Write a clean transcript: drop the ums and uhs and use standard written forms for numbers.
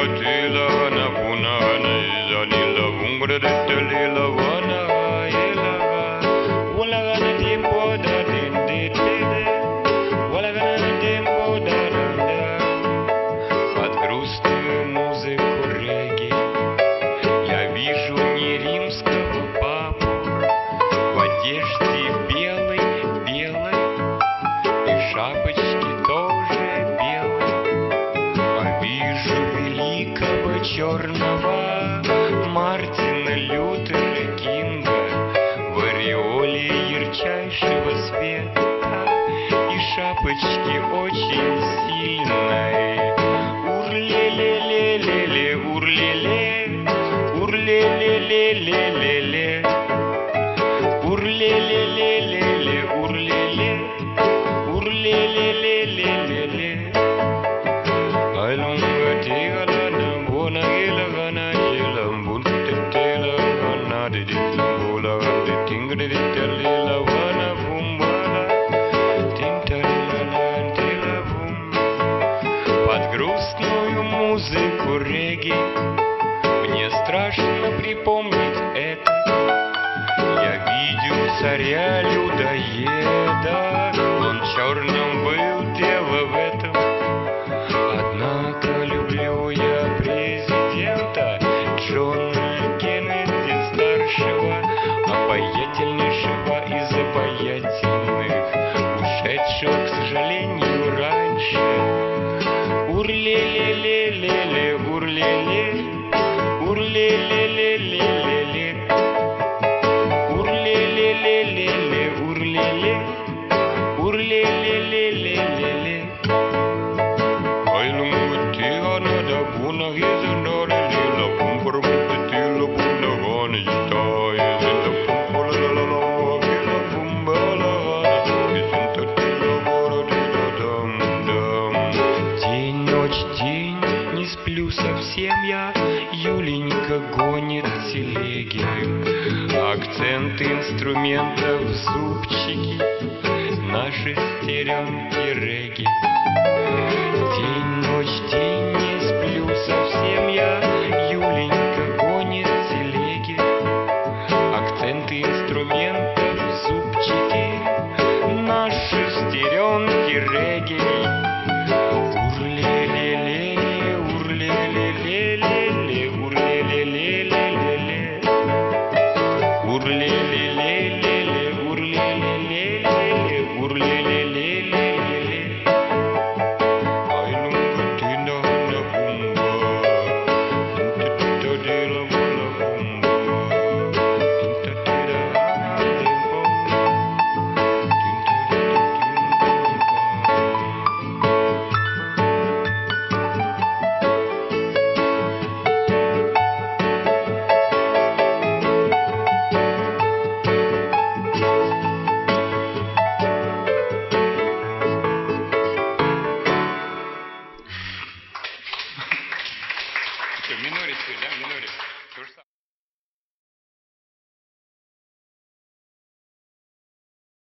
Под грустную музыку регги я вижу не римского папу в одежде белой, и шапочки тоже белой, а вижу великого черного Мартина Лютера Кинга в ореоле ярчайшего света и шапочки очень сильной. Ур-ле-ле-ле-ле-ле, ур-ле-ле, ур-ле-ле-ле-ле-ле-ле, ур-ле-ле-ле-ле-ле, ур-ле-ле, ур-ле-ле-ле-ле-ле-ле. Алунга тигала буна гилагана жила бунтетела вана дидила тингридитела вана бумбала тинтарила тила бум. Под грустную музыку регги мне страшно припомнить это. Я видел царя-людоеда, он черным был, дело в этом. Однако люблю я президента Джона Кеннеди старшего, обаятельнейшего из обаятельных, ушедшего, к сожалению, раньше. Ур-ле-ле-ле-ле-ле, ур-ле-ле, ур-ле-ле-ле-ле-ле-ле, ур-ле-ле-ле-ле-ле, ур-ле-ле, ур-ле-ле-ле-ле-ле-ле. Ай лунга тигана да буна гизанара лила бумбарбута тила буна гана житая зинда бумбала гила бумбала гана изинта тила бора дида дам дам. День, ночь, день, не сплю совсем я, Юленька гонит телеги, акценты инструментов, зубчики, наши шестеренки регги. День, ночь, день, не сплю совсем я, Юленька гонит телеги, акценты инструментов, зубчики, наши шестеренки регги. Ур-ле-ле-ле-ле, ур-ле-ле-ле-ле-ле, ур-ле-ле-ле-ле-ле-ле, ур-ле-ле-ле-ле-ле, ур-ле-ле-ле-ле-ле, ур-ле-ле-ле-ле-ле. Ай лунга тина на бумба, тинта-тита-дила була бумба, тинта-тита-ди-бом, в миноре, да, в миноре.